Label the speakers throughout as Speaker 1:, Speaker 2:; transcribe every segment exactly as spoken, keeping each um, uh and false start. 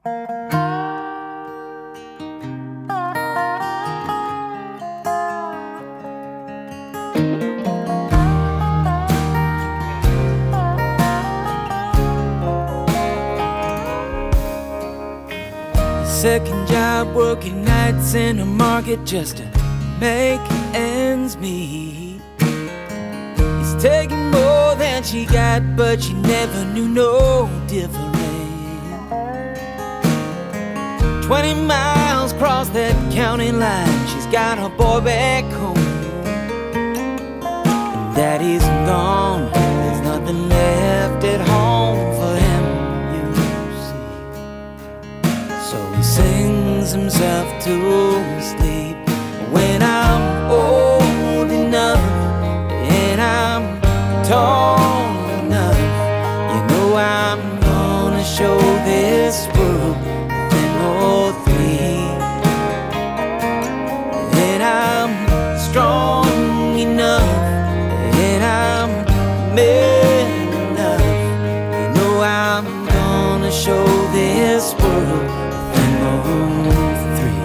Speaker 1: Second job, working nights in the market just to make ends meet. He's taking more than she got, but she never knew no different. Twenty miles across that county line, she's got a boy back home. And Daddy's gone, there's nothing left at home for him, you see. So he sings himself to sleep. When I'm old enough and I'm tall enough, you know I'm gonna show this world a thing or three. And I'm strong enough and I'm man enough, you know I'm gonna show this world a thing or three.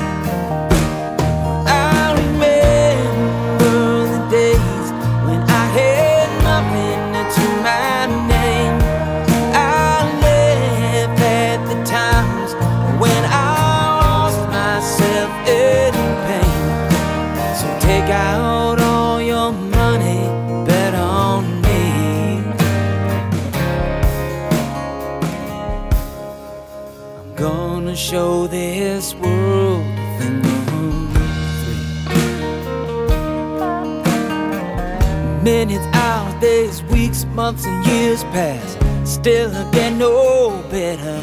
Speaker 1: I remember the days when I had nothing to my name. I laugh at the times when I lost myself in pain. So take out all your money, bet on me. I'm gonna show this world a thing or three. Minutes, hours, days, weeks, months and years pass, still I get no better.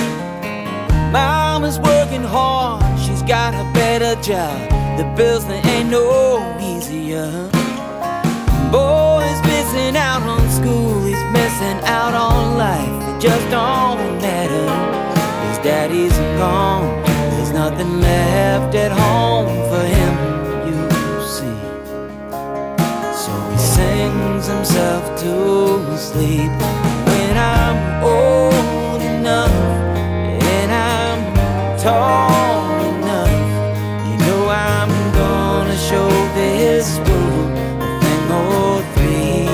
Speaker 1: Mama's working hard, she's got a better job. The bills, they ain't no easier. Boy's missing out on school, he's missing out on life. It just don't matter. His daddy's gone, there's nothing left at home for him, you see. So he sings himself to sleep. When I'm old enough and I'm tall enough, you know I'm gonna show this world a thing or three.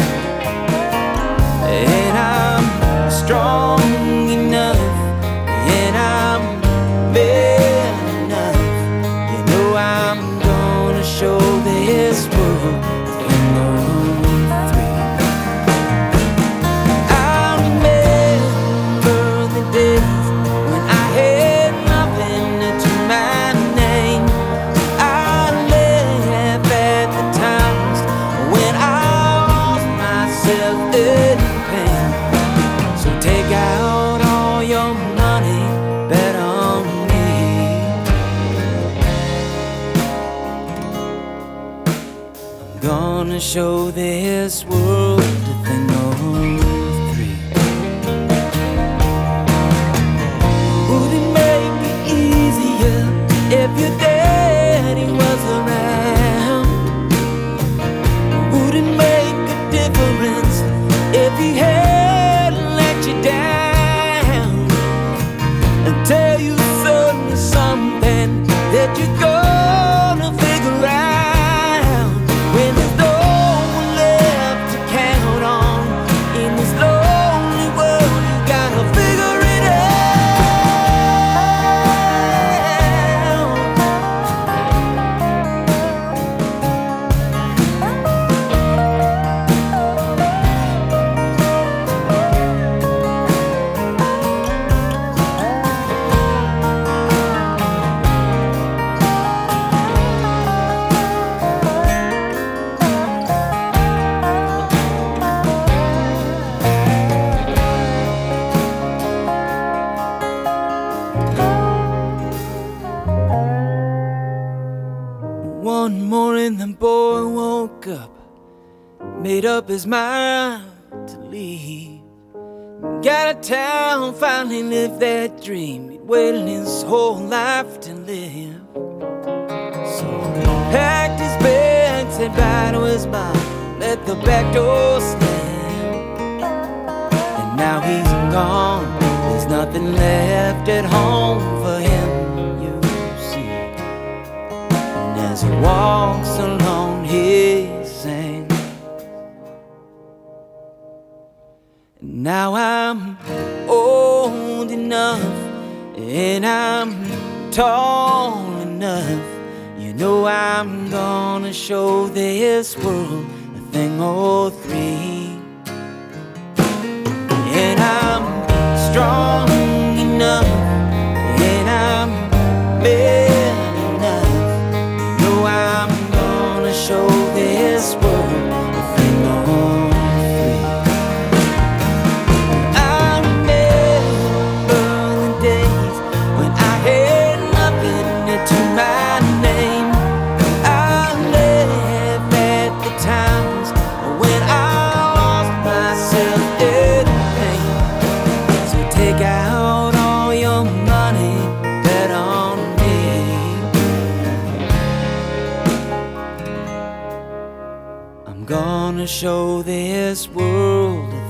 Speaker 1: And I'm strong enough and I'm man enough, you know I'm gonna show this world a thing or three. I remember the days when I had nothing to my name. I laugh at the times when I lost myself in pain. So take out all your money, bet on me. I'm gonna show this world a thing or three. Would it make it easier if your daddy was around? Would it make a difference if he hadn't let you down and tell you suddenly something that you're gonna figure out when there's no one left to count on in this lonely world? You gotta figure it out. One morning the boy woke up, made up his mind to leave. Got out of town, finally lived that dream he'd waited his whole life to live. So he packed his bags, said bye to his mom, let the back door slam. And now he's gone, there's nothing nothing left at home for him, you see. And as he walks alone he sings. And now I'm old enough and I'm tall enough. You know I'm gonna show this world a thing or three. And I'm strong enough and I'm man enough. You know I'm gonna show this world a thing or three. I remember the days when I had nothing to my name. I laugh at the times when I lost myself in pain. So take out all your money, bet on me. I'm gonna show this world